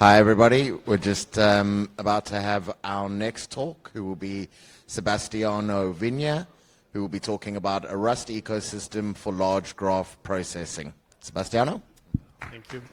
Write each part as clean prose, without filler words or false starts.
Hi, everybody. We're just about to have our next talk, who will be Sebastiano Vigna, who will be talking about a Rust ecosystem for large graph processing. Sebastiano? Thank you.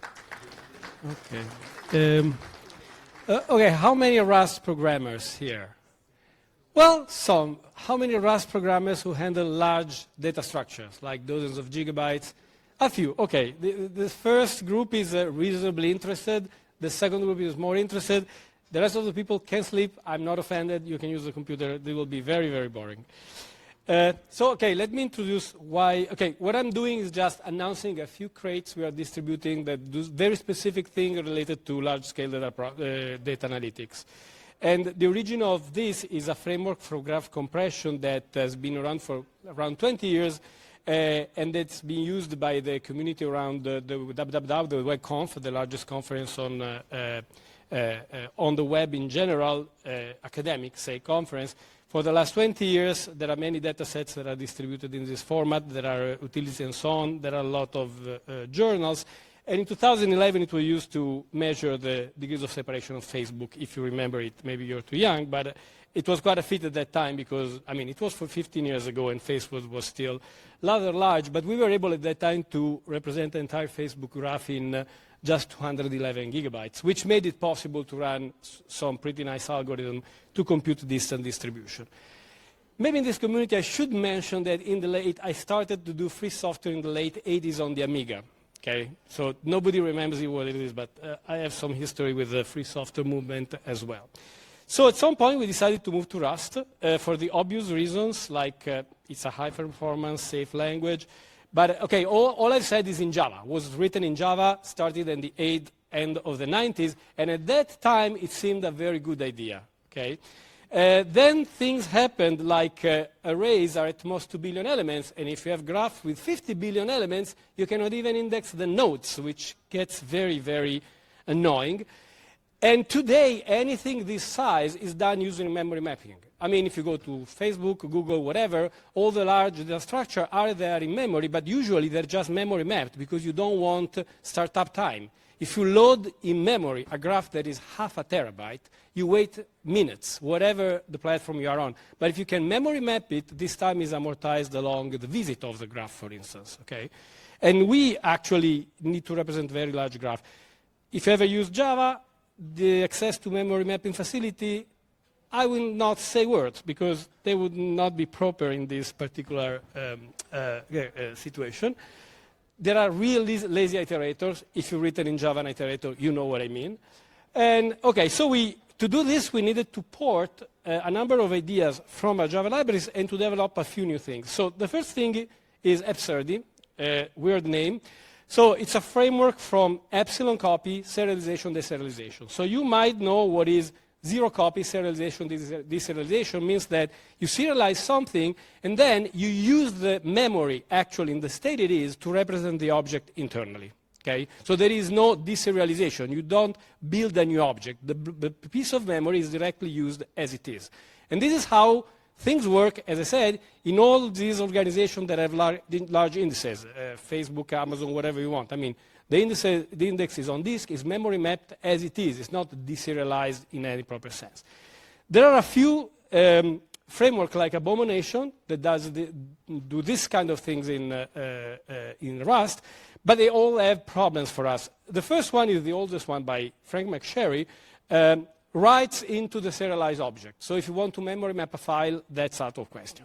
Okay. Okay, how many Rust programmers here? Well, some. How many Rust programmers who handle large data structures, like dozens of gigabytes? A few. Okay, the first group is reasonably interested. The second group is more interested. The rest of the people can sleep. I'm not offended. You can use the computer. They will be very, very boring. Okay, let me introduce why. Okay, what I'm doing is just announcing a few crates we are distributing that do very specific thing related to large-scale data analytics. And the origin of this is a framework for graph compression that has been around for around 20 years, and it's being used by the community around the WWW, the WebConf, the largest conference on the web in general, academic, say, conference. For the last 20 years, there are many data sets that are distributed in this format. There are utilities and so on. There are a lot of journals. And in 2011, it was used to measure the degrees of separation of Facebook. If you remember it, maybe you're too young, but it was quite a feat at that time because, I mean, it was for 15 years ago and Facebook was still rather large, but we were able at that time to represent the entire Facebook graph in just 211 gigabytes, which made it possible to run some pretty nice algorithm to compute distant distribution. Maybe in this community I should mention that I started to do free software in the late 80s on the Amiga. Okay, so nobody remembers what it is, but I have some history with the free software movement as well. So at some point we decided to move to Rust for the obvious reasons, like it's a high-performance, safe language. But okay, all I've said is in Java. It was written in Java, started in the end of the 90s, and at that time it seemed a very good idea. Okay. Then things happened like arrays are at most 2 billion elements, and if you have graph with 50 billion elements, you cannot even index the nodes, which gets very, very annoying. And today, anything this size is done using memory mapping. I mean, if you go to Facebook, Google, whatever, all the large data structure are there in memory, but usually they're just memory mapped because you don't want startup time. If you load in memory a graph that is half a terabyte, you wait minutes, whatever the platform you are on. But if you can memory map it, this time is amortized along the visit of the graph, for instance. Okay? And we actually need to represent very large graph. If you ever use Java, the access to memory mapping facility, I will not say words because they would not be proper in this particular situation. There are real lazy iterators. If you've written in Java an iterator, you know what I mean. And okay, so to do this, we needed to port a number of ideas from our Java libraries and to develop a few new things. So the first thing is Epsrd, weird name. So it's a framework from epsilon copy, serialization, deserialization. So you might know what is zero copy, serialization, deserialization means that you serialize something and then you use the memory actually in the state it is to represent the object internally. Okay? So there is no deserialization. You don't build a new object. The piece of memory is directly used as it is. And this is how things work, as I said, in all these organizations that have large indices, Facebook, Amazon, whatever you want. I mean, the index is on disk, is memory mapped as it is. It's not deserialized in any proper sense. There are a few frameworks like Abomination that do this kind of things in Rust, but they all have problems for us. The first one is the oldest one by Frank McSherry, writes into the serialized object. So if you want to memory map a file, that's out of question.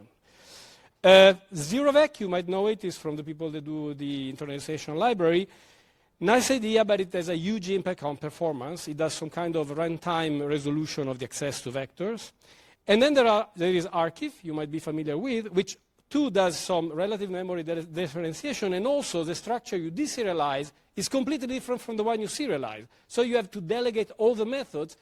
ZeroVec, you might know it, is from the people that do the internalization library. Nice idea, but it has a huge impact on performance. It does some kind of runtime resolution of the access to vectors. And then there is Archive, you might be familiar with, which too does some relative memory differentiation, and also the structure you deserialize is completely different from the one you serialize. So you have to delegate all the methods